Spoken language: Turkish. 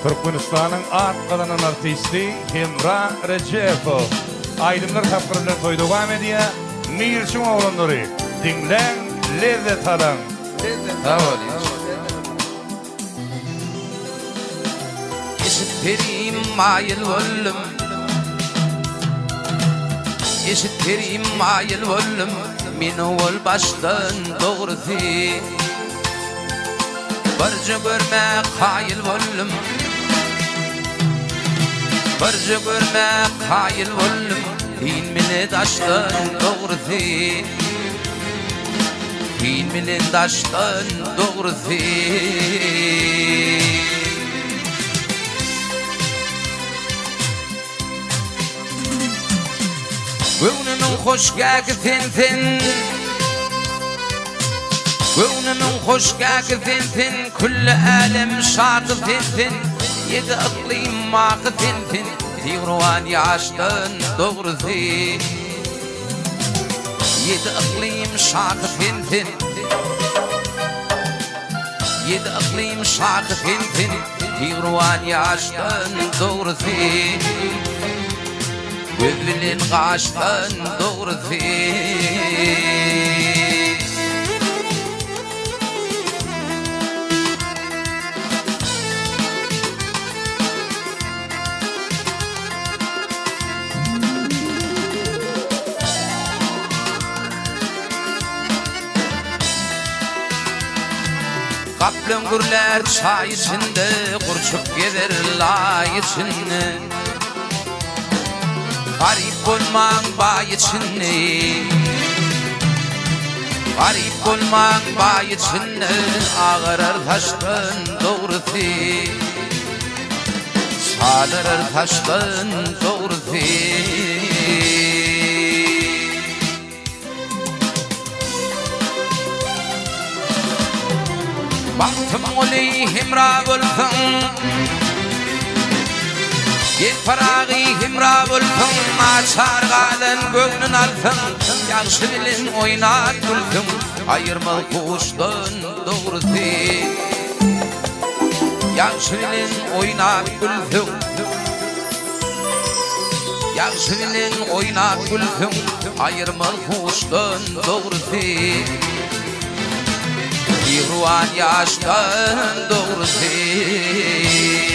Türkmenistan'ın atqalanan artisti Hemra Recepov. Aydınlar tapkırlar toy devam ediyor. Mirçin oğlanları. Dinlen, lezzet alın. Sağ ol. Eşitlerim mayıl oldum. Eşitlerim mayıl oldum. Meni ol baştan doğrusu. Barca görme hayıl oldum. Barca görme hayıl oldum. Din meni taştan doğrusu. Din meni taştan doğrusu. Gönlümün hoş gelsin. Gönlümün hoş gelsin. Küllü alem şarkı sensin. Yedi ıklim makı sensin. Tigruan yaştan doğrusu. Yedi ıklim şarkı sensin. Yedi ıklim şarkı sensin. Tigruan yaştan doğrusu. Gözünün kaştan doğrusu. Kaplum gürler çay içinde, kurçup gezer lay içinde. Garip olman bay içinde. Garip olman bay içinde. Ağırır taştan doğrusu. Sağdırır taştan doğrusu. Baktım oli himra bulsun. Gel parağı himra bulsun. Açar gaden gönlün alsın. Yaxşı bilin oynat bulsun. Ayırmal kuştan doğrusu. Yaxşı bilin oynat bulsun. Yaxşı bilin oynat bulsun. Ayırmal kuştan doğrusu. Tigruan yaştan doğrusu.